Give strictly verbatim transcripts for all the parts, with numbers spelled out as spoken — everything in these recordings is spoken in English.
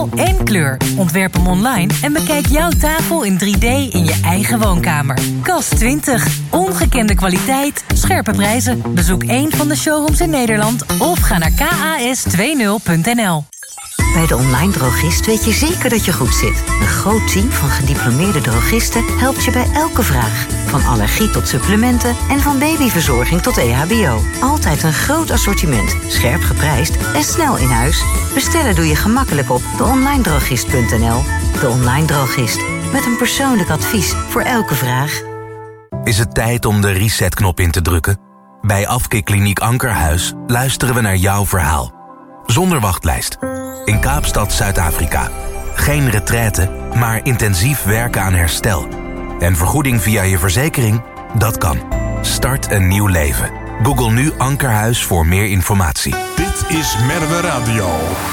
stijl en kleur. Ontwerp hem online en bekijk jouw tafel in drie D in je eigen woonkamer. Kast twintig. Ongekende kwaliteit, scherpe prijzen. Bezoek één van de showrooms in Nederland of ga naar k a s twintig punt n l. Bij de Online Drogist weet je zeker dat je goed zit. Een groot team van gediplomeerde drogisten helpt je bij elke vraag. Van allergie tot supplementen en van babyverzorging tot E H B O. Altijd een groot assortiment, scherp geprijsd en snel in huis. Bestellen doe je gemakkelijk op de online drogist punt n l. De Online Drogist, met een persoonlijk advies voor elke vraag. Is het tijd om de resetknop in te drukken? Bij Afkikkliniek Ankerhuis luisteren we naar jouw verhaal. Zonder wachtlijst. In Kaapstad, Zuid-Afrika. Geen retraite, maar intensief werken aan herstel. En vergoeding via je verzekering? Dat kan. Start een nieuw leven. Google nu Ankerhuis voor meer informatie. Dit is Merwe Radio.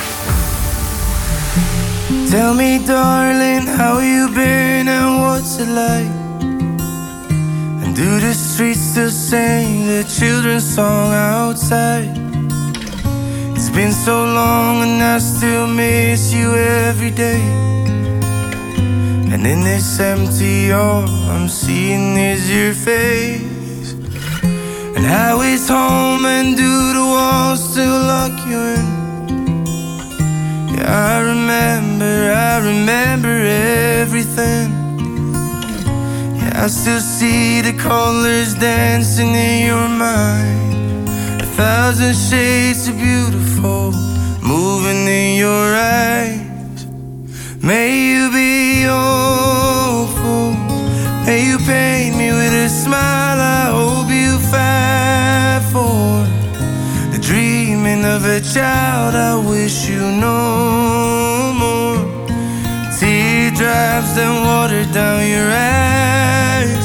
Tell me darling, how you been and what's it like? And do the streets still sing the children's song outside? It's been so long and I still miss you every day. And in this empty all I'm seeing is your face. And how is home and do the walls still lock you in? Yeah, I remember, I remember everything. Yeah, I still see the colors dancing in your mind. A thousand shades of beautiful moving in your eyes. May you be hopeful, may you paint me with a smile. I hope you fight for the dreaming of a child. I wish you no more teardrops that water down your eyes.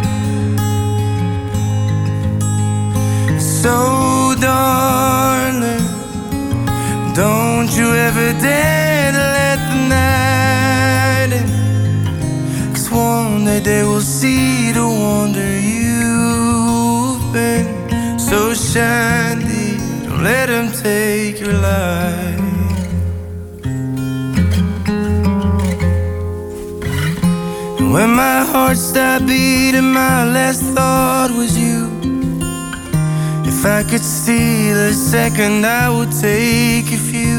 So darling, don't you ever dare to let the night in. 'Cause one day they will see the wonder you've been. So shiny, don't let them take your life. And when my heart stopped beating, my last thought was you. If I could steal a second, I would take a few.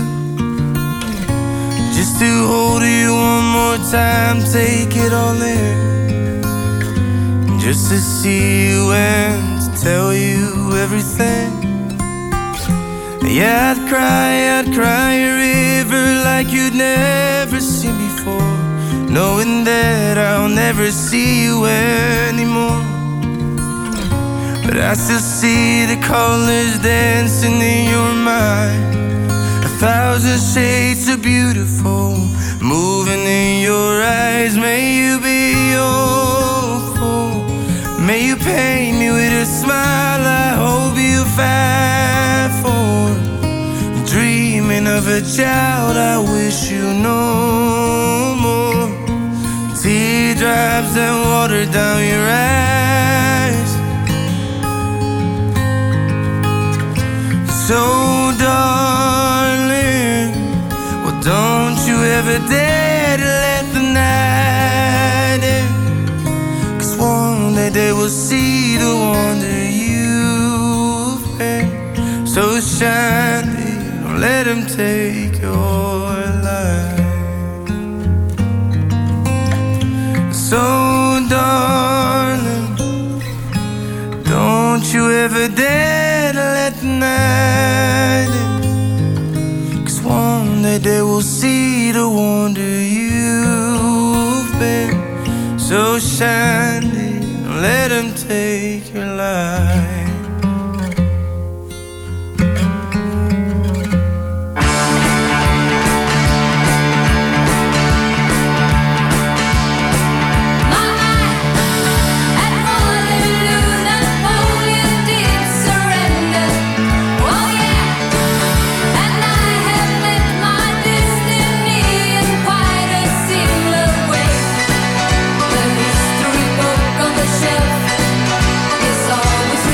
Just to hold you one more time, take it all in. Just to see you and to tell you everything. Yeah, I'd cry, I'd cry a river like you'd never seen before, knowing that I'll never see you anymore. But I still see the colors dancing in your mind. A thousand shades of beautiful moving in your eyes. May you be hopeful, may you paint me with a smile. I hope you fight for dreaming of a child. I wish you no more teardrops that water down your eyes. So darling, well don't you ever dare to let the night in. 'Cause one day they will see the wonder you've been. So shiny, don't let them take your life. So darling, don't you ever dare to let the night in. 'Cause one day they will see the wonder you've been. So shiny, don't let them take your life. Always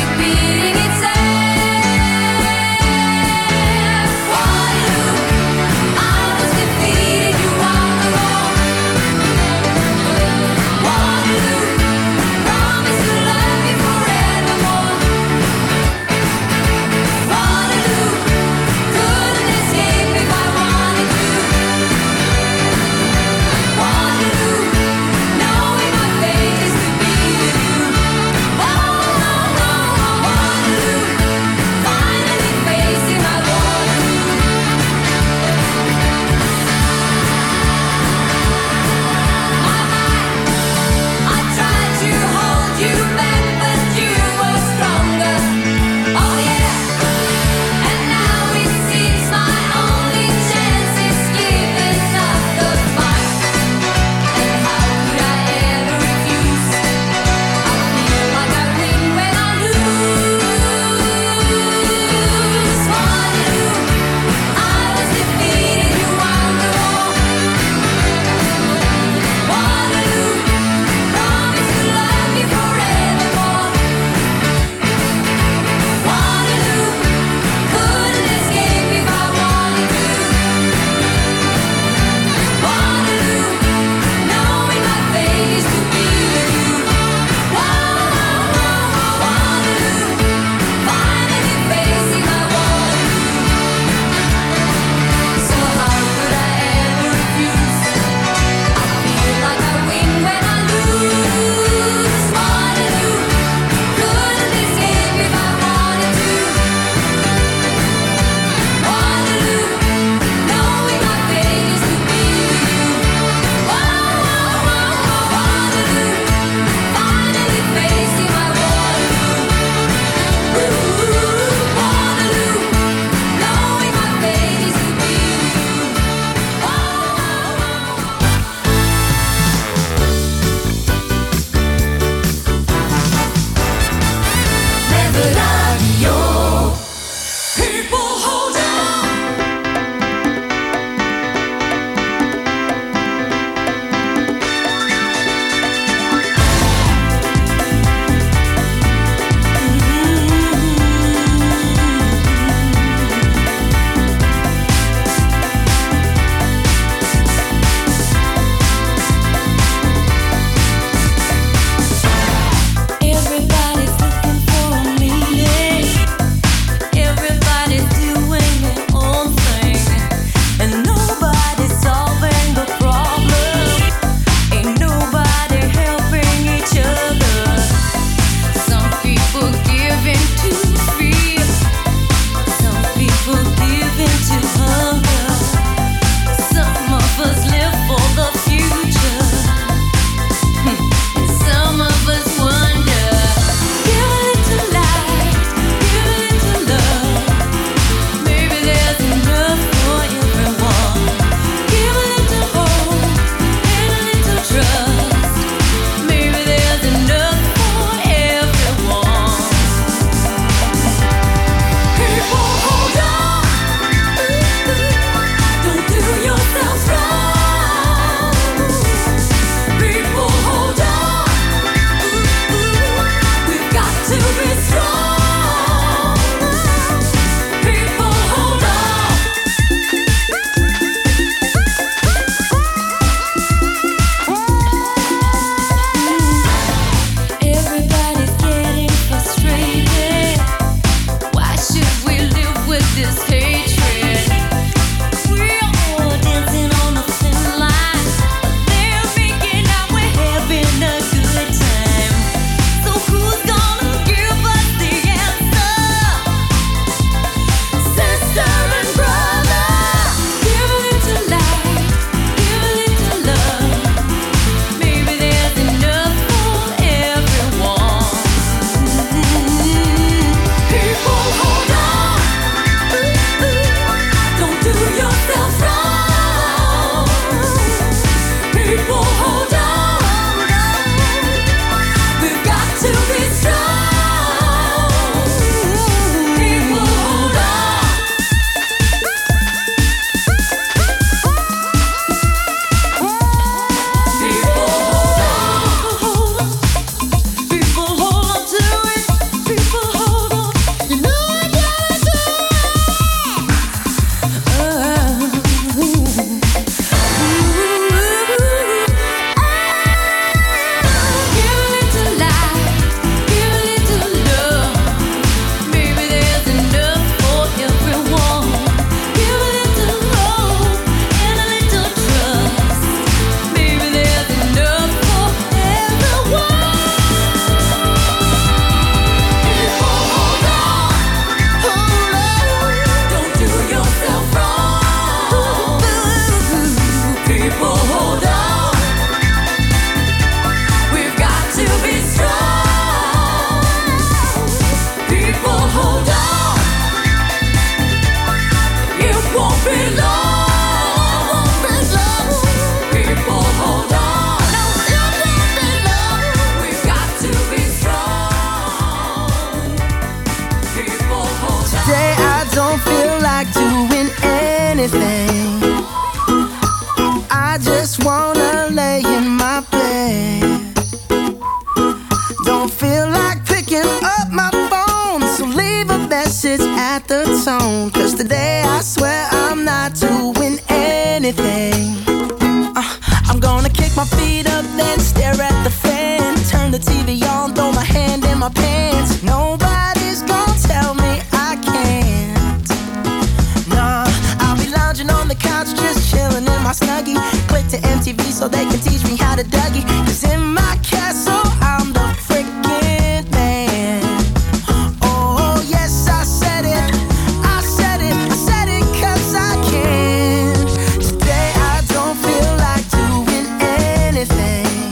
anything. uh, I'm gonna kick my feet up, then stare at the fan. Turn the T V on, throw my hand in my pants. Nobody's gonna tell me I can't. Nah, I'll be lounging on the couch, just chilling in my Snuggie. Click to M T V so they can teach me how to Dougie. Cause in my castle, I'm the freaking man. Oh, yes, I said it. I said it. I said it cause I can. Today I don't feel like doing anything.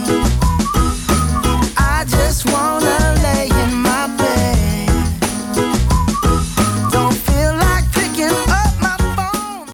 I just wanna lay in my bed. Don't feel like picking up my phone.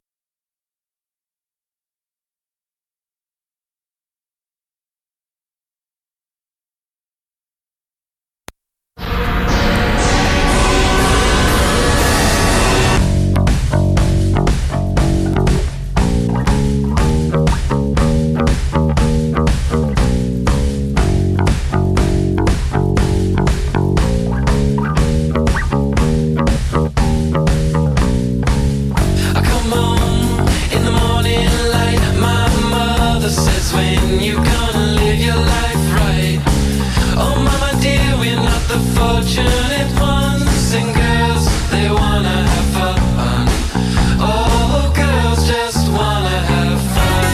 I come home in the morning light. My mother says, when you gonna live your life right? Oh mama dear, we're not the fortunate ones. And girls, they wanna have fun. Oh, girls just wanna have fun.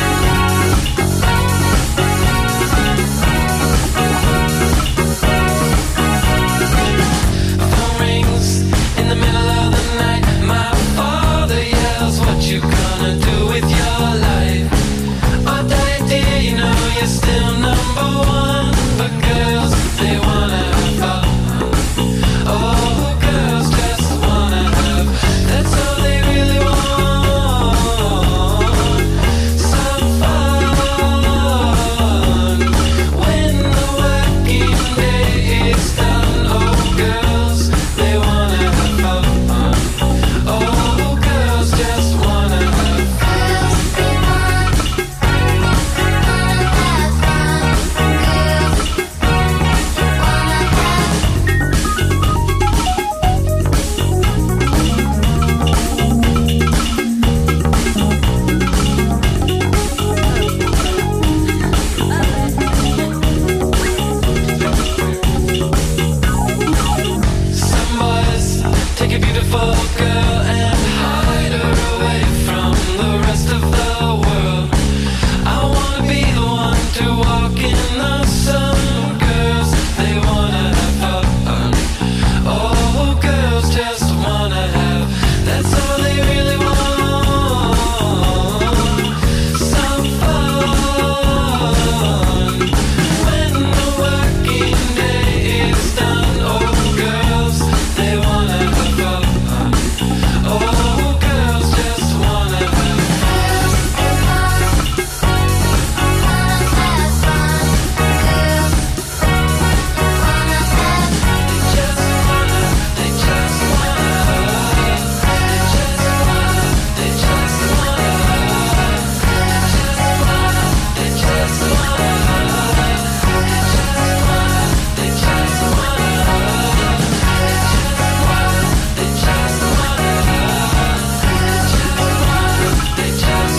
Phone rings in the middle of the night. My father yells, what you gonna do with your life? Oh, daddy dear, you know you're still number one. But girls, they wanna have fun. Oh, girls just wanna have. That's all they really want. Some fun. When the working day is done. Oh, girls, they wanna have fun. Oh, girls just wanna have fun. Some boys take a beautiful girl and hide her away from the rest of the world. I wanna be the one to walk in the sun. Girls, they wanna have fun. Oh, girls just wanna have. That's all they really want. Some fun. When the working day is done. Oh, girls, they wanna have fun. Oh, girls just wanna have fun. They just wanna, they just wanna, they just wanna, they just wanna, they just wanna, they just wanna, they just wanna, they just wanna, they just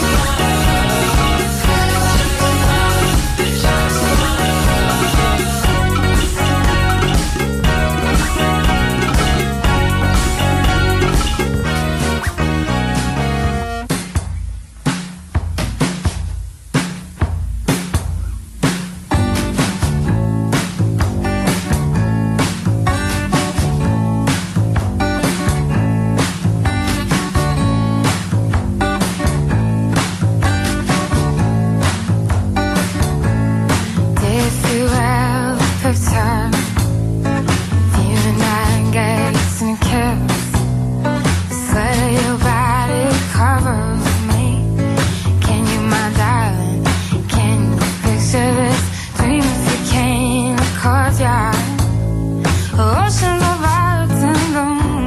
If you ever turn, you and I gaze and kiss. Sweat of your body covers me. Can you, my darling? Can you picture this dream if you can? Of course, yeah. Oceans of violets and bloom.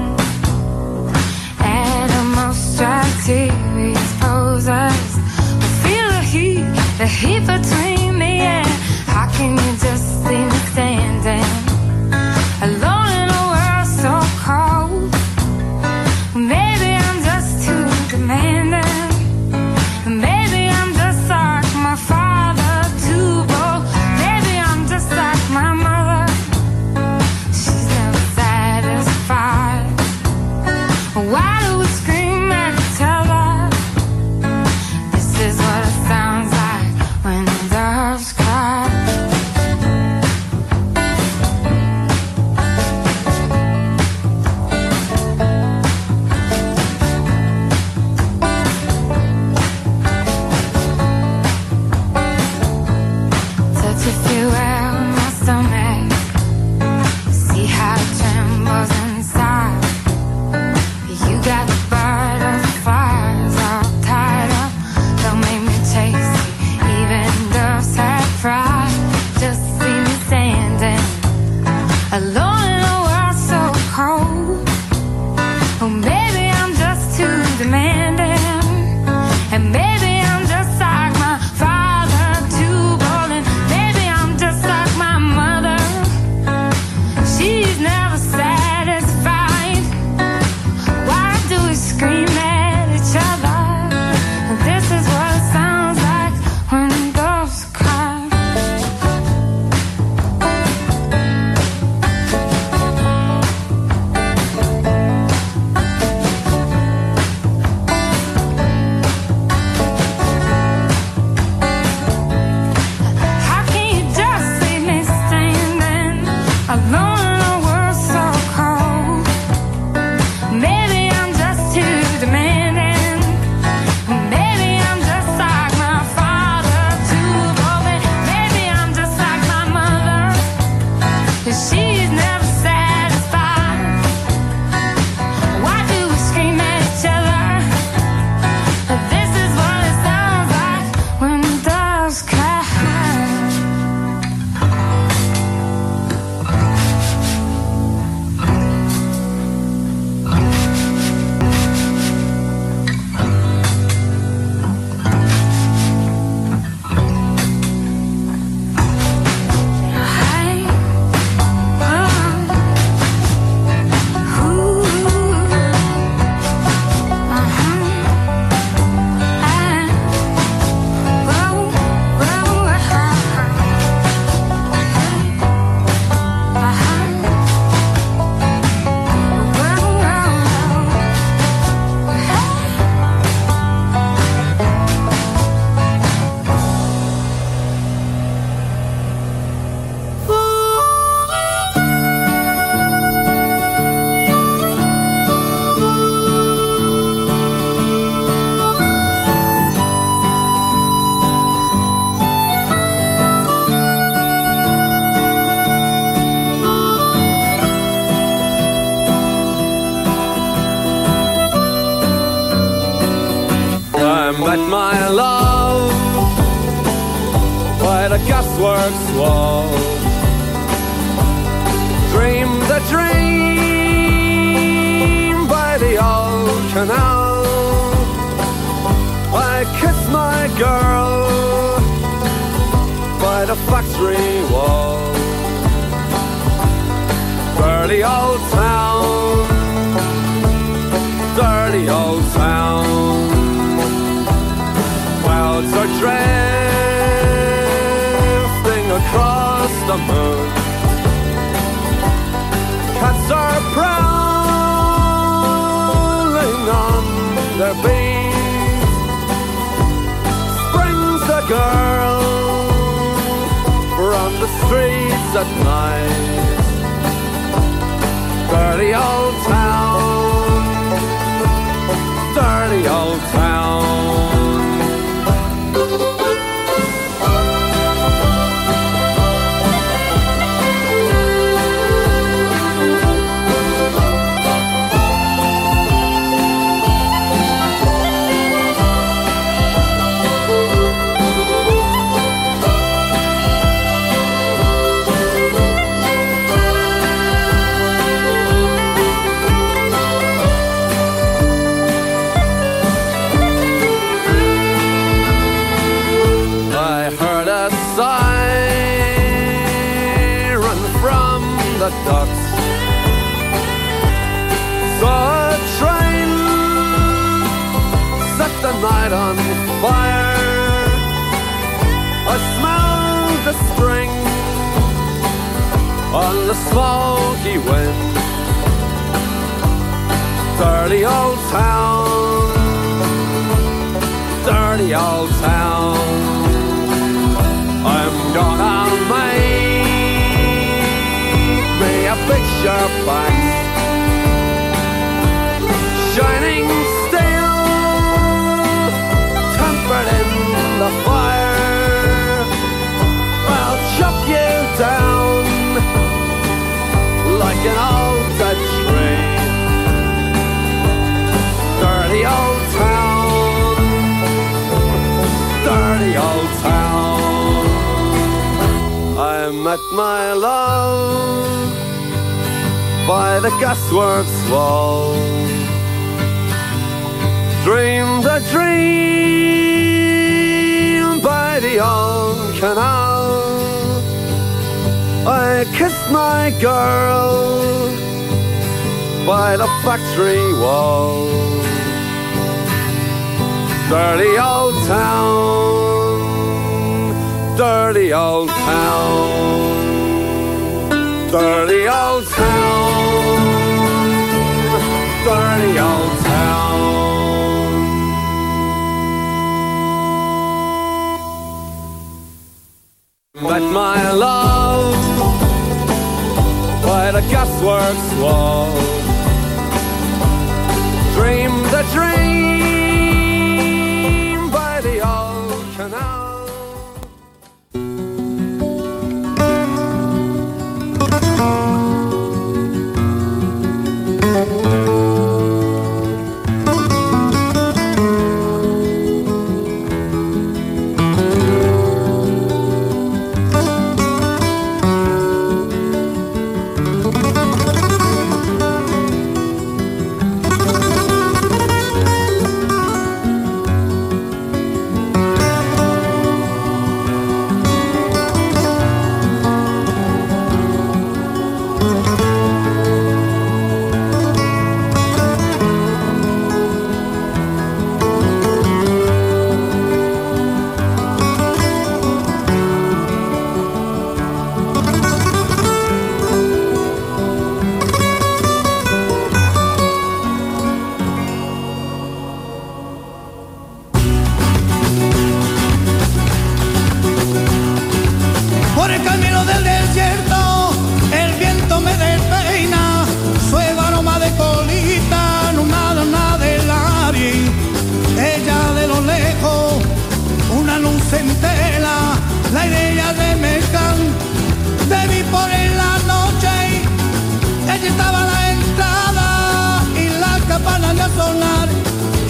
Animals try to expose us. We feel the heat, the heat between me and. How can you just leave me standing alone in a world so cold? Maybe I'm just too demanding. by the gasworks wall. Dream the dream by the old canal. I kiss my girl by the factory wall. Dirty old town, dirty old town. Clouds are drifting across the moon. Cats are prowling on their beat. Springs the girl from the streets at night. Dirty old town, dirty old town. The docks. Saw a train set the night on fire. I smelled the string on the smoky wind. Dirty old town, dirty old town. I'm gonna make a picture box, shining steel, tempered in the fire. I'll chop you down like an old dead tree. Dirty old town, dirty old town. I met my love by the gasworks wall. Dreamed a dream by the old canal. I kissed my girl by the factory wall. Dirty old town, dirty old town. Dirty old town, dirty old town. Met my love by the gasworks wall. Dreamed a dream by the old canal.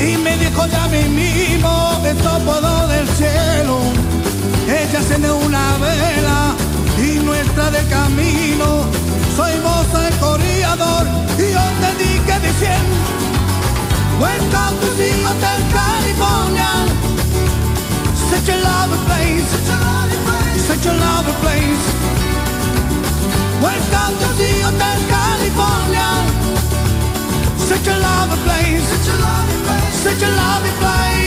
Ya mi mismo, el topo del cielo, ella se de una el camino. Soy moza el corredor y yo te dije de cien. Welcome to the Hotel California. Such a lovely place, such a lovely place. Welcome to the Hotel California. Such a lovely place, such a lovely place, such a lovely place.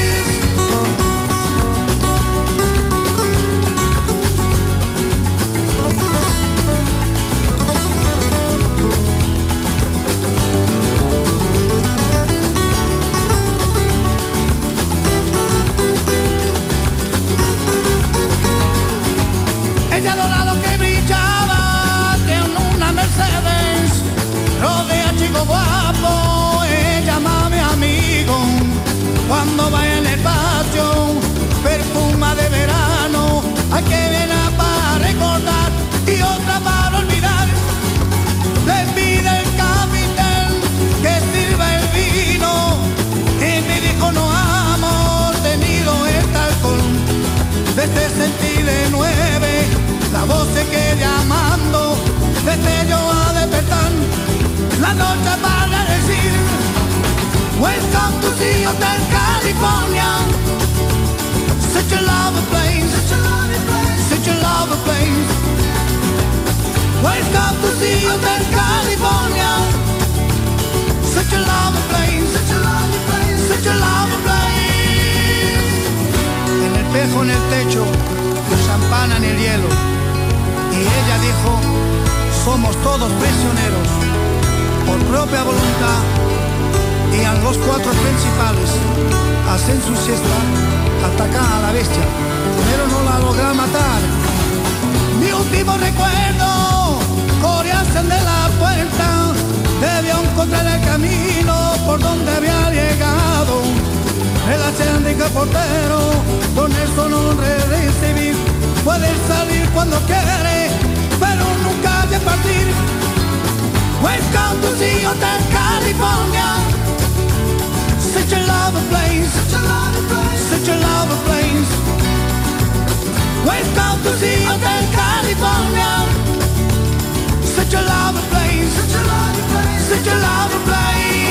Ella dorado que brillaba en una Mercedes, rodea chico guapo, ella llama mi amigo. Cuando va en el patio, perfuma de verano, hay que viene para recordar y otra para olvidar. Le pide el capitán que sirva el vino y me dijo no hemos tenido este alcohol. Desde sentí de nueve la voz se queda llamando, desde yo a despertar la noche para decir welcome to the Hotel California. Such a lovely place, such a lovely place, such a lovely place. Welcome to the Hotel California. Such a lovely place, such a lovely place, such a lovely place. En el espejo en el techo, la champana en el hielo. Y ella dijo, somos todos prisioneros, por propia voluntad. Y a los cuatro principales hacen su siesta, atacan a la bestia, pero no la logran matar. Mi último recuerdo, corearse de la puerta, debió encontrar el camino por donde había llegado. Relación de portero, con eso no recibir. Puede salir cuando quiere, pero nunca de partir. Welcome to the Hotel California. Such a lovely place, such a lovely place, such a lovely place. Welcome to the Hotel California. Such a lovely place, such a lovely place, such a lovely place.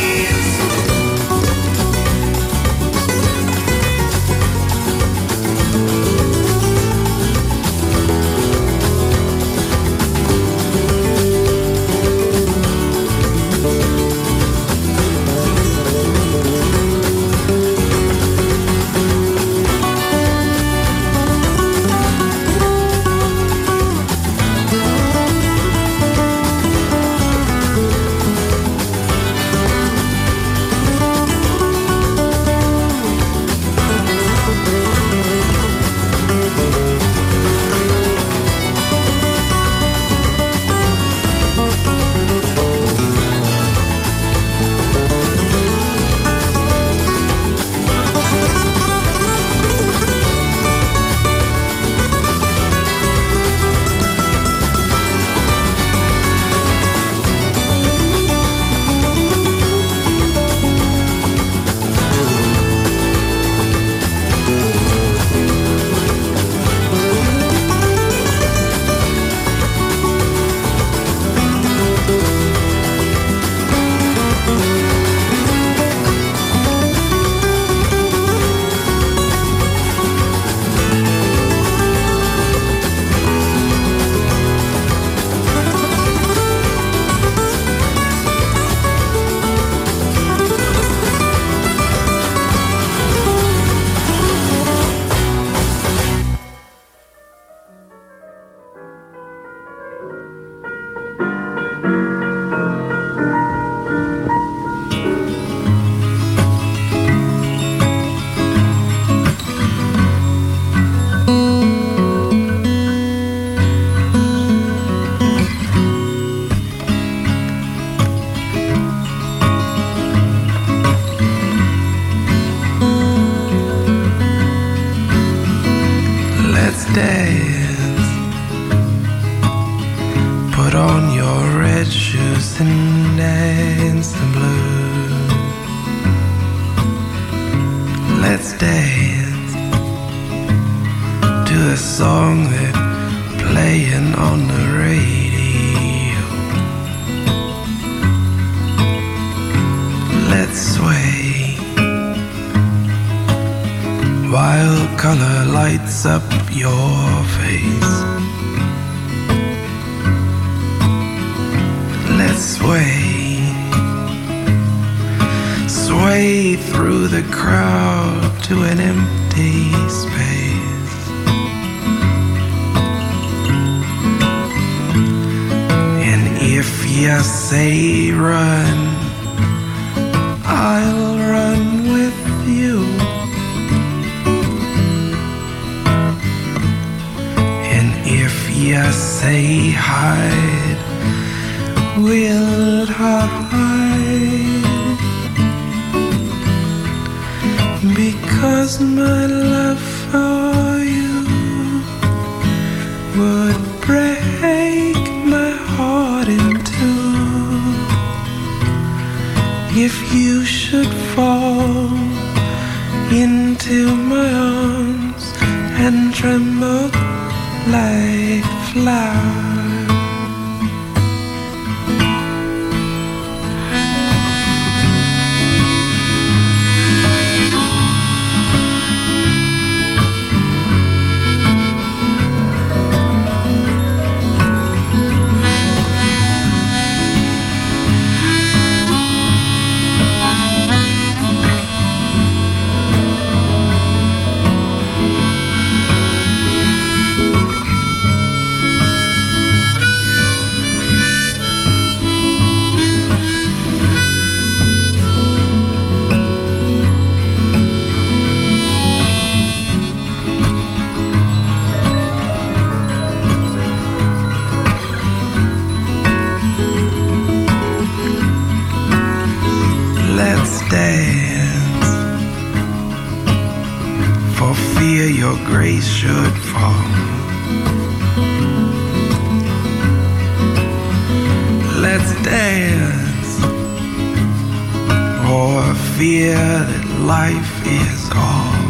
dance. Put on your red shoes and dance the blues. Let's dance to a song that playing on the radio. Let's sway while color lights up your face. Let's sway, sway through the crowd to an empty space. And if you say run, I'll run with you. And if you say hide, we'll hide. Because my love for you would break my heart in two. If you should fall into my arms and tremble like flowers. Let's dance, for fear your grace should fall. Let's dance, for fear that life is all.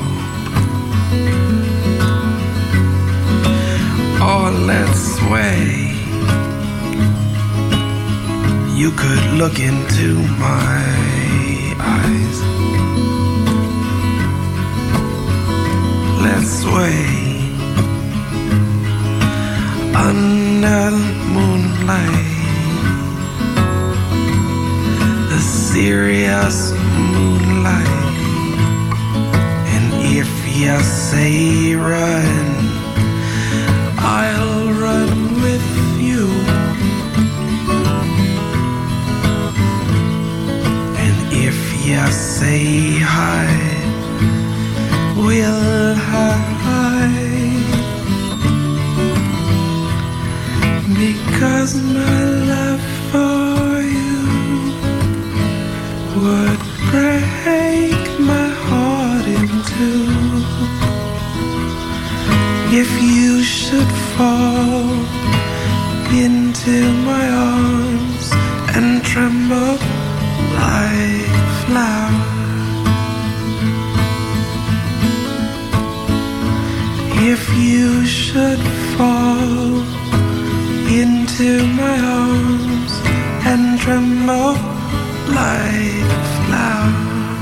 Or let's sway, you could look into my eyes. Let's sway under the moonlight, the serious moonlight. And if you say run, I'll run with you. You say hide, we'll hide. Because my love for you would break my heart in two. If you should fall into my arms and tremble like flower. If you should fall into my arms and tremble like flower.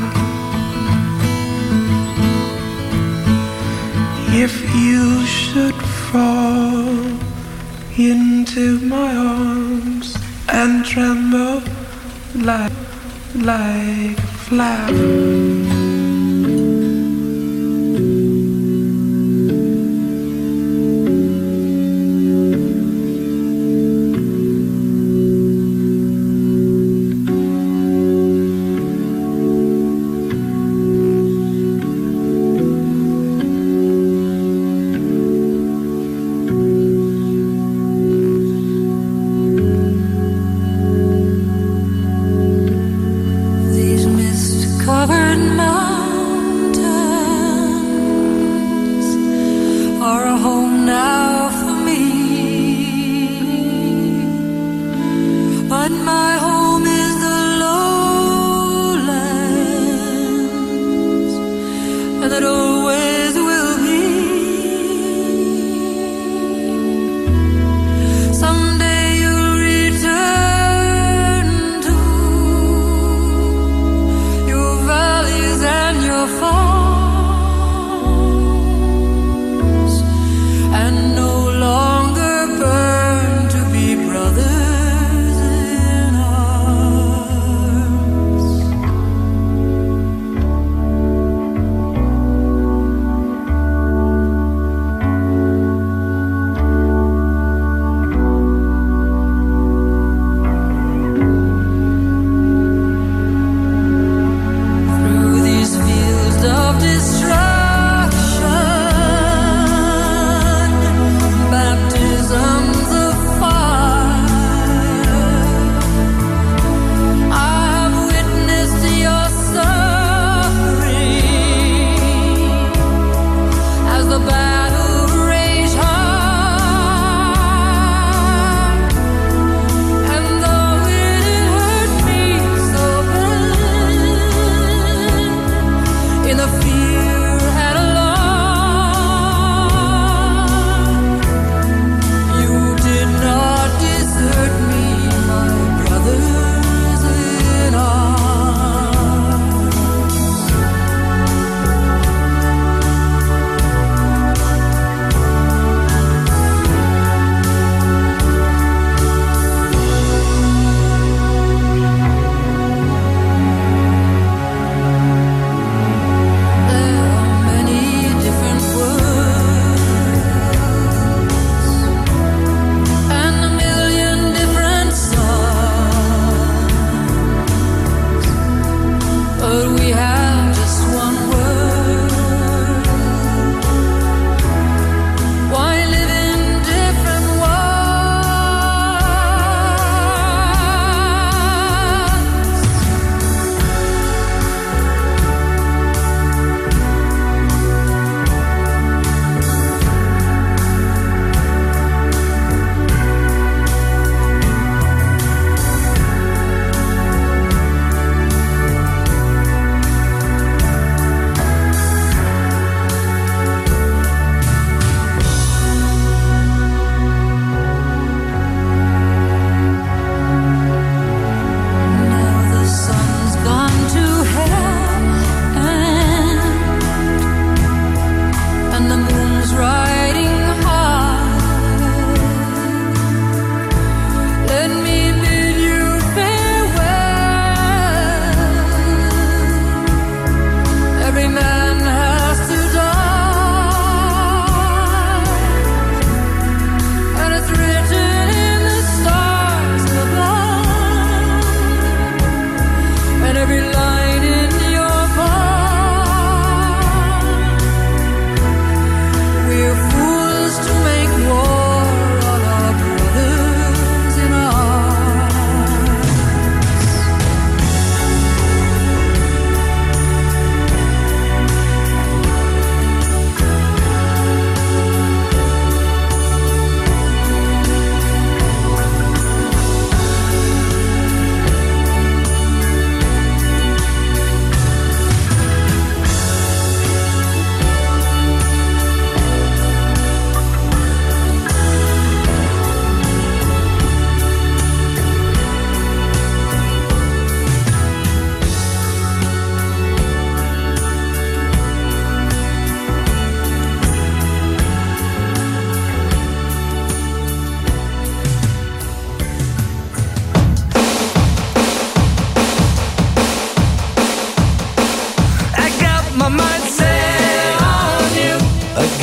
If you should fall into my arms and tremble like like a flower. Covered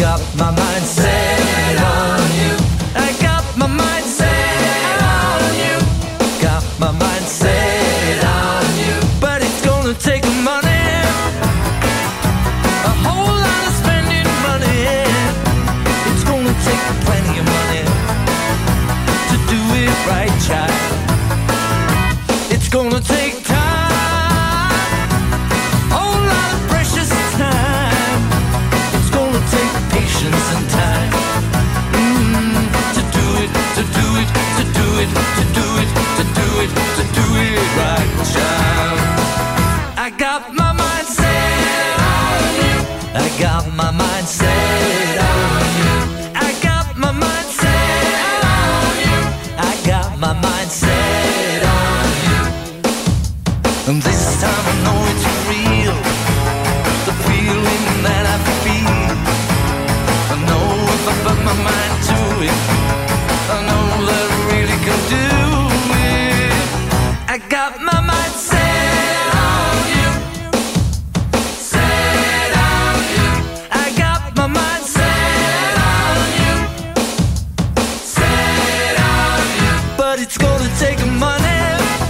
got my mind set on you. I got my mind set on you. Got my mind set on you. But it's gonna take money, a whole lot of spending money. It's gonna take plenty of money to do it right, child. It's gonna take time, whole lot of precious time. It's gonna take patience and time mm, to do it, to do it, to do it, to do it, to do it, to do it right, child. I got my mind set on you. I got my mind set on you. I got my mind set on you. I got my mind set on you. And this time I know it's real, the feeling that I feel. I know if I put my mind to it, I know that I really can do it. I got my mind set on you, set on you. I got my mind set on you, set on you. But it's gonna take money,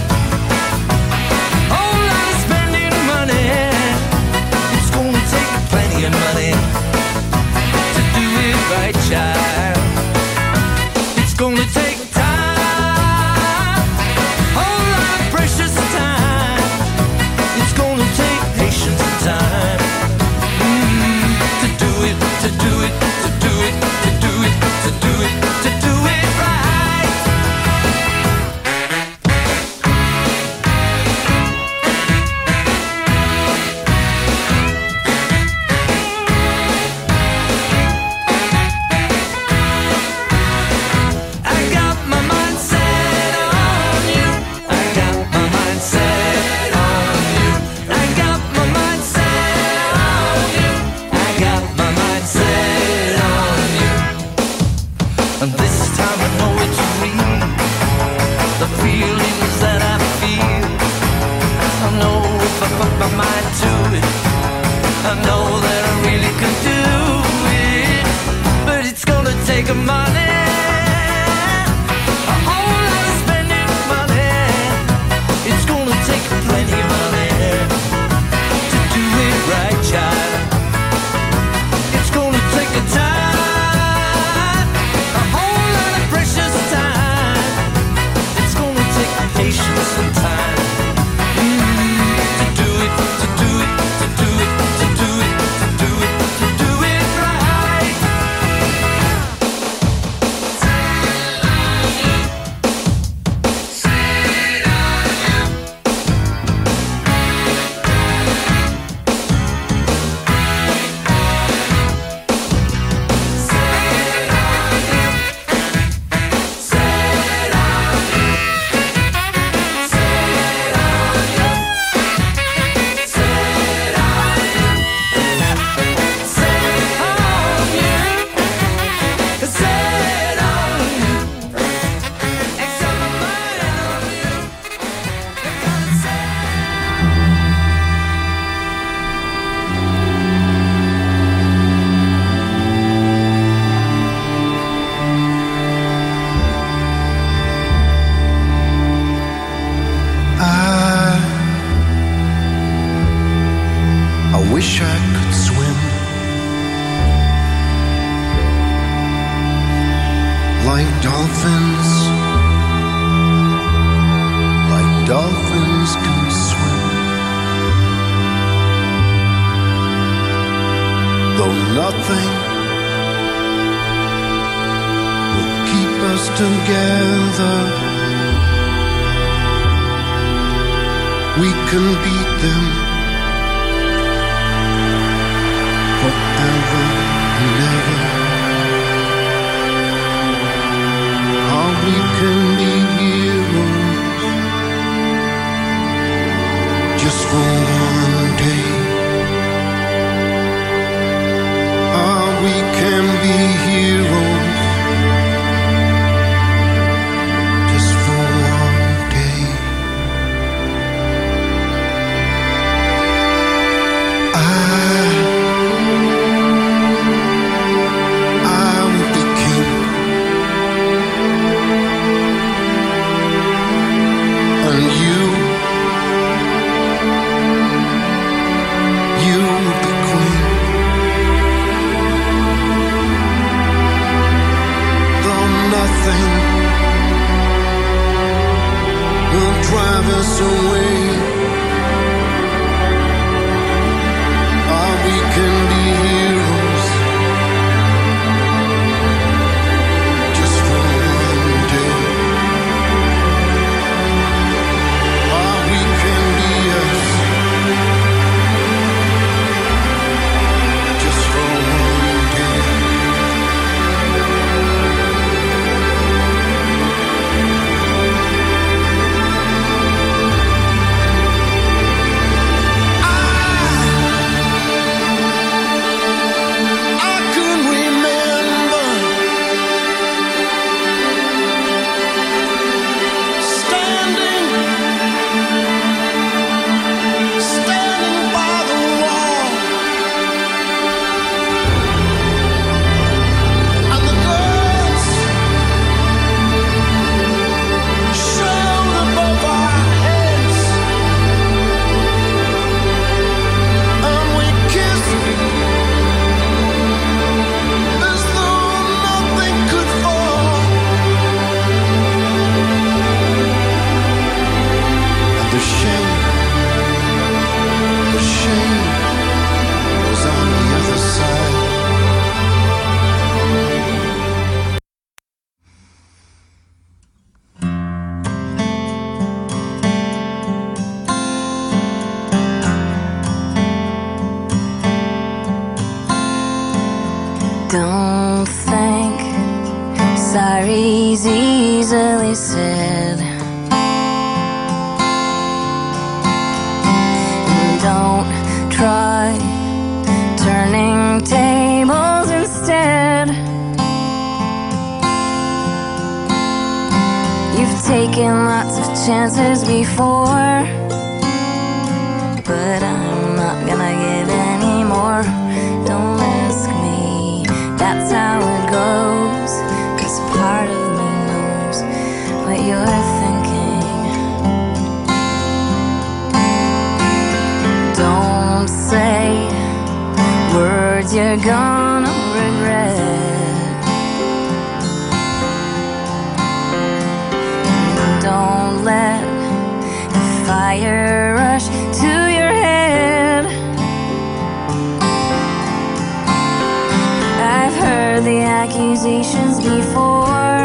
whole lot of spending money. It's gonna take plenty of money to do it right, child. It's gonna take time, whole lot of precious time. It's gonna take patience and time mm, to do it, to do it, to do it, to do it, to do it, to do it right. I got my mind set on you. I got my mind set on you. I got my mind set on you. I got my mind set on you. And this time I know it's real, the feelings that I feel. I know if I put my mind to it, I know that I really can do it. But it's gonna take a money, a whole lot of spending money. It's gonna take plenty of money to do it right, child. It's gonna take a time, a whole lot of precious time. It's gonna take patience and time mm, to do it, to do it, to do it, to do it, to do it, to do it right. I wish I could swim like dolphins, like dolphins can swim. Though nothing will keep us together, we can beat them forever and ever. Or we can be heroes just for one day. Or we can be heroes just for one day. I Don't think sorry's easily said. Don't try turning tables instead. You've taken lots of chances before, but I'm not gonna give any more. Don't ask me, that's how it goes, 'cause part of me knows what you're thinking. Don't say words you're gonna regret. Don't let the fire rush to your head. I've heard the accusations before,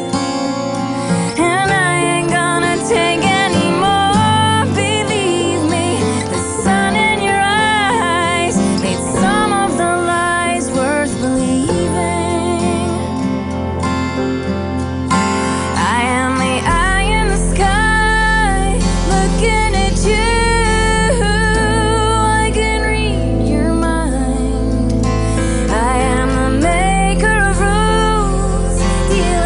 and I ain't gonna take any more. Believe me, the sun in your eyes made some of the lies worth believing. I am the eye in the sky, looking at you. I can read your mind. I am the maker of rules, the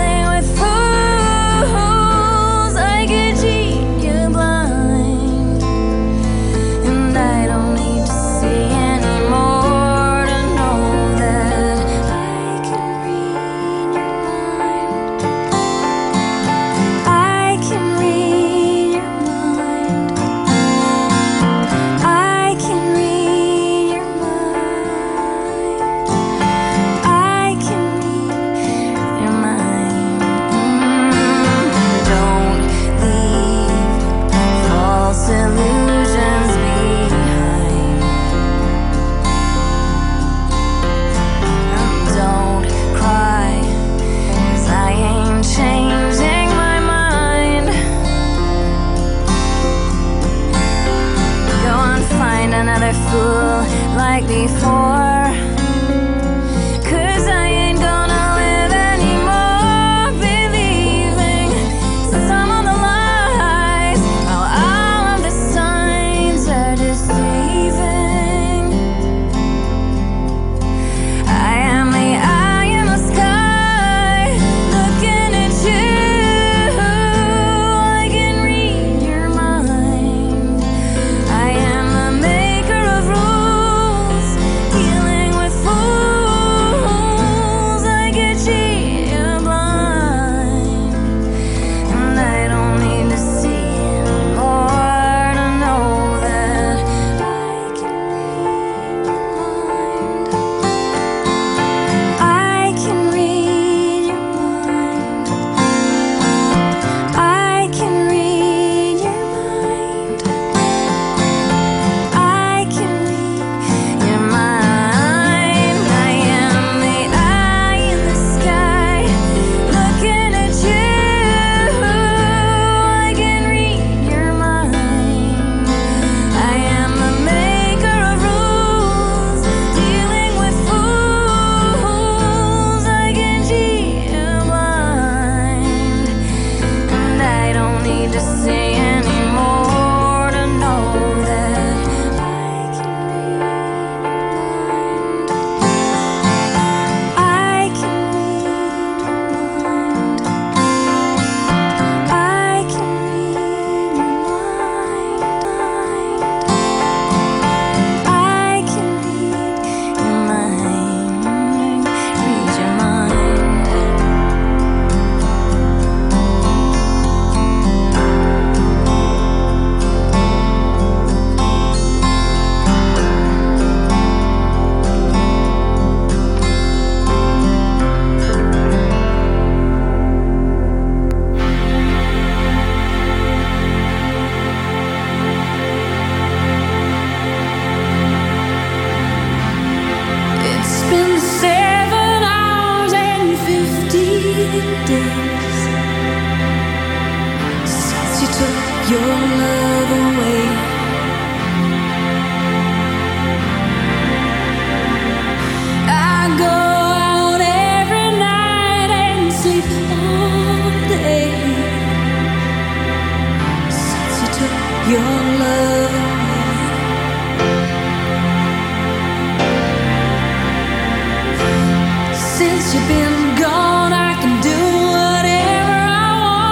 you've been gone, I can do whatever I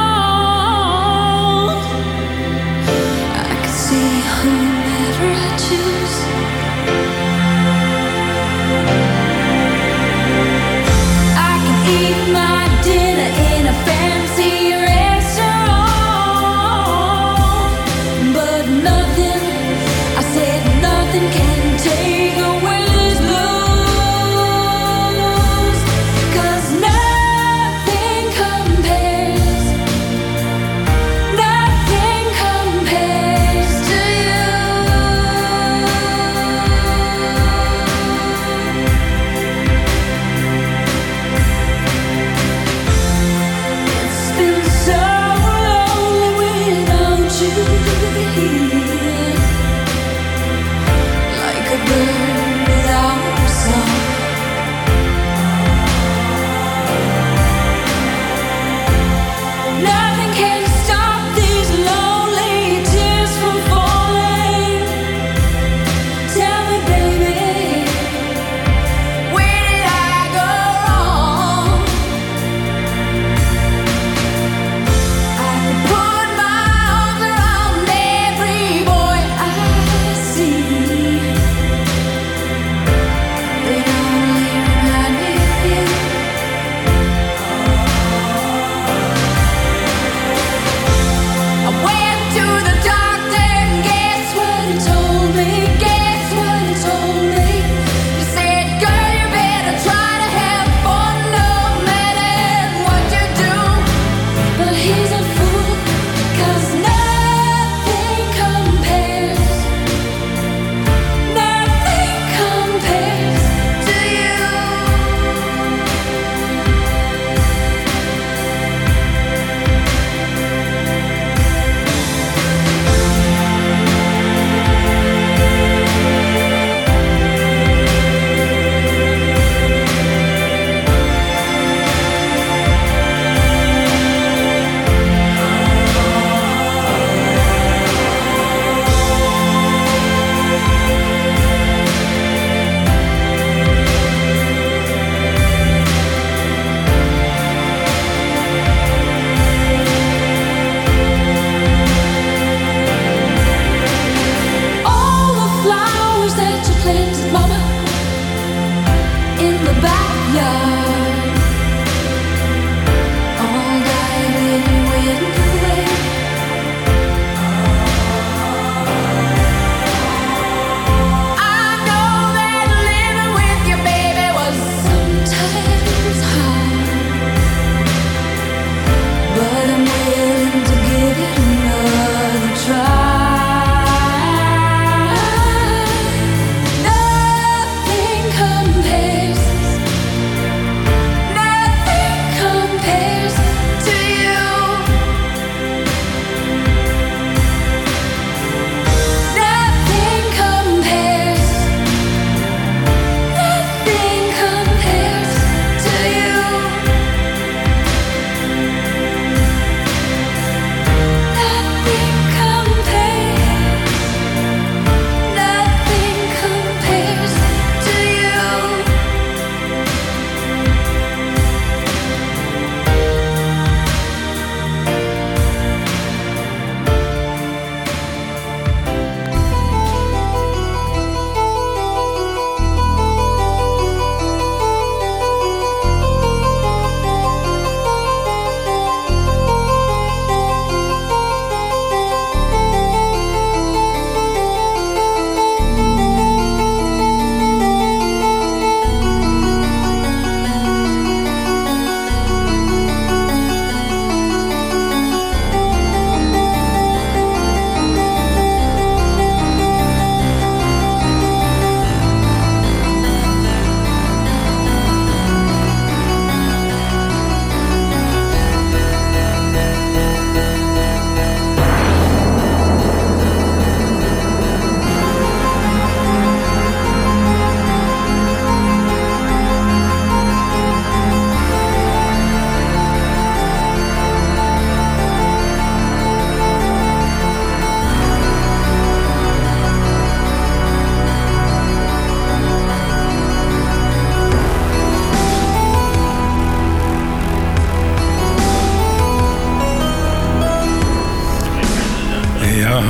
want. I can see whomever I choose. I can eat my dinner in a fancy restaurant, but nothing, I said nothing can take away these blues. 'Cause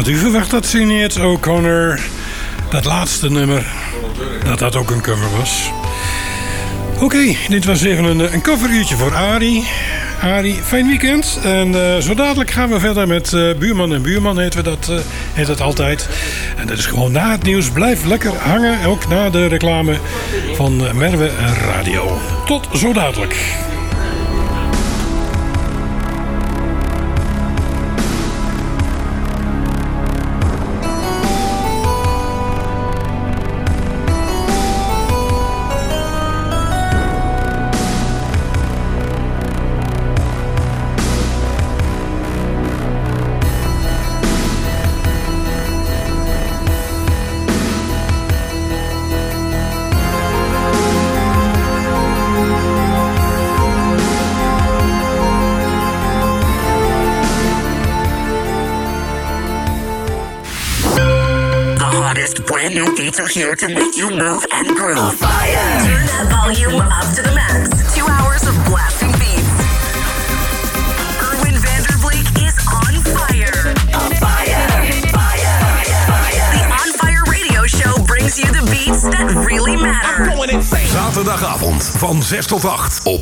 Had u verwacht dat Sinead O'Connor, dat laatste nummer, dat dat ook een cover was? Oké, okay, dit was even een, een coveruurtje voor Arie. Arie, fijn weekend. En uh, zo dadelijk gaan we verder met uh, Buurman en Buurman, heet, we dat, uh, heet dat altijd. En dat is gewoon na het nieuws. Blijf lekker hangen, ook na de reclame van uh, Merwe Radio. Tot zo dadelijk. Brand new beats are here to make you move and groove. On fire! Turn that volume up to the max. Two hours of blasting beats. Erwin Vanderbleek is on fire. On fire! Fire! Fire! The On Fire Radio Show brings you the beats that really matter. Zaterdagavond van zes tot acht op